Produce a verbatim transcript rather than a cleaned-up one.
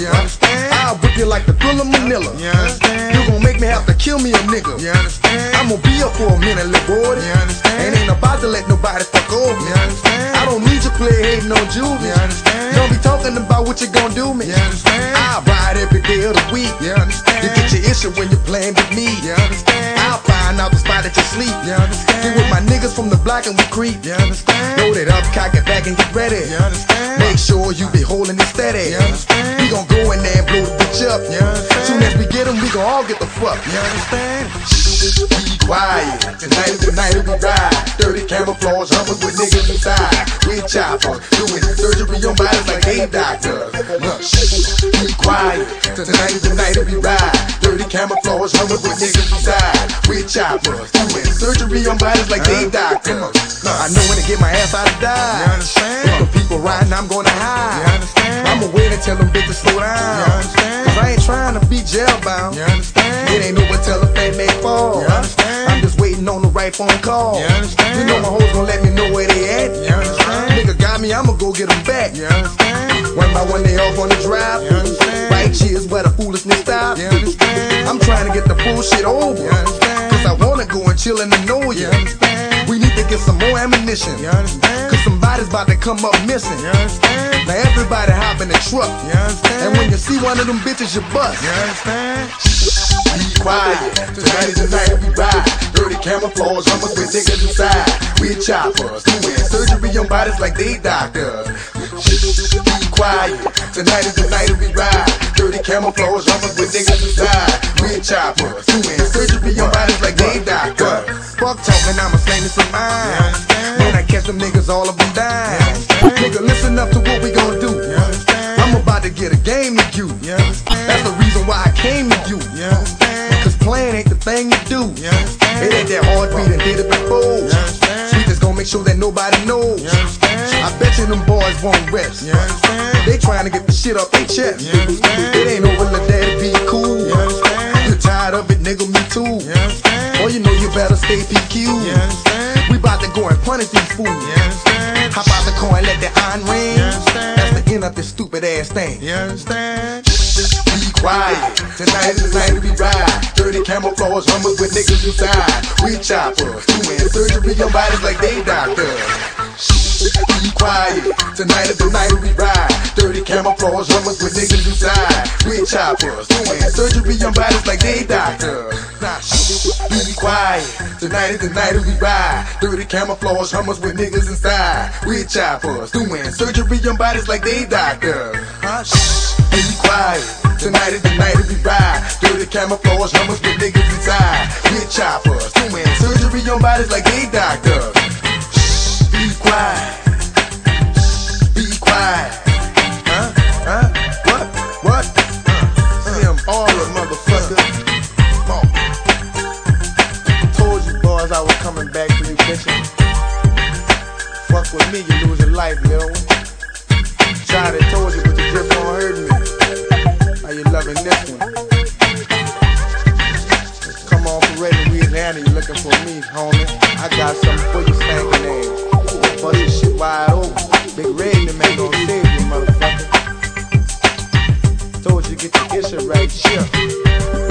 You understand? I'll whip you like the Thriller Manila. You understand? You gon' make me have to kill me a nigga. You understand? I'm gon' be up for a minute, little boy. You understand? And ain't about to let nobody fuck over me. You understand? I don't need you play hating on Juvie. You understand? Don't be talking about what you gon' do me. You understand? I'll ride every day of the week. You understand? You get your issue when you're playing with me. You understand? I'll find out the spot that you sleep. You understand? Get with my niggas from the block and we creep. You understand? Load it up, cock it back and get ready. You understand? Make sure you be holding it steady. You understand? We gon' go in there and blow the bitch up. You understand? Soon as we get them, we gon' all get the fuck. You understand? Shh, be quiet. Tonight is the night that we ride. Dirty camouflage hummers with niggas inside. We choppers doing surgery on bodies like they doctors. Look, shh, be quiet. Tonight is the night that we ride. Dirty camouflage hummers with niggas inside. We choppers doing surgery on bodies like they doctors. I know when to get my ass out of die. You understand? If the people riding, I'm gonna hide. You understand? I'ma wait and tell them bitches slow down. You understand? Cause I ain't trying to be jailbound. You understand? It ain't no one tell a fat man fall. You understand? I'm just waiting on the right phone call. You understand? You know my hoes gon' let me know where they at. You understand? Nigga got me, I'ma go get them back. You understand? One by one they off on the drive. You understand? Right cheers where the foolishness stop. You understand? I'm trying to get the bullshit over. You understand? Cause I wanna go and chill and annoy you. You understand? We need to get some more ammunition. You understand? Cause somebody's about to come up missing. You understand? Now everybody hop in the truck. You understand? And when you see one of them bitches, you bust. You understand? Be quiet. Tonight is the night we ride. Dirty camouflage hummers with niggas inside. We choppers doing surgery on bodies like they doctors. Be quiet. Tonight is the night we ride. Dirty camouflage hummers with niggas inside. We choppers doing surgery on bodies like they doctors. Fuck talking, I'ma slang this in mine. When I catch them niggas, all of them dying. Nigga, listen up to what we gon' do. I'm about to get a game to you. That's the reason why I came to you. Cause playing ain't the thing you do. It ain't that hard beat and did it before. We just gon' make sure that nobody knows. I bet you them boys won't rest. They trying to get the shit off their chest. It ain't over, let that be cool. You're tired of it, nigga, me too. Or you know you better stay P Q. We bout to go and punish these fools. Hop out the car and let the iron ring. That's the end of this stupid ass thing. You understand? Be quiet. Tonight is the night we ride. Dirty camouflage hummers with niggas inside. We choppers doing surgery on bodies like they doctors. Be quiet. Tonight is the night we ride. Dirty camouflage hummers with niggas inside. We choppers doing surgery on bodies like they doctors. Nah, be quiet. Tonight is the night we ride. Dirty camouflage hummers with niggas inside. We choppers doing surgery on bodies like they doctors. Huh? Be quiet. Tonight is the night we ride. Dirty camouflage hummers with niggas inside. We choppers doing surgery on bodies like they doctors. Be quiet. Be quiet. Huh? Huh? What? What? Uh, see them all the motherfucker. Come on. Told you boys I was coming back for you bitches. Fuck with me, you lose your life, little one. Tried it, told you, but the drip won't hurt me. How you loving this one? Come on, Parade, Louisiana, you looking for me, homie. I got something for you, stankin' ass. Bust this shit wide open. Big Red, the man gon' save you, motherfucker. Told you get the issue right here.